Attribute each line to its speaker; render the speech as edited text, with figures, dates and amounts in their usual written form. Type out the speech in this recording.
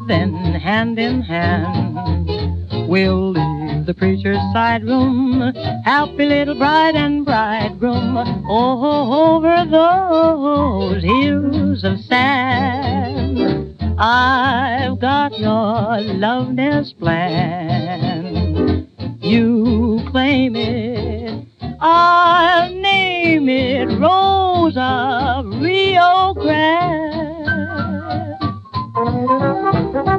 Speaker 1: Then, hand in hand, we'll leave the preacher's side room, happy little bride and bridegroom, over those hills of sand. I've got your love nest plan. You claim it, I'll name it Rose of Rio Grande.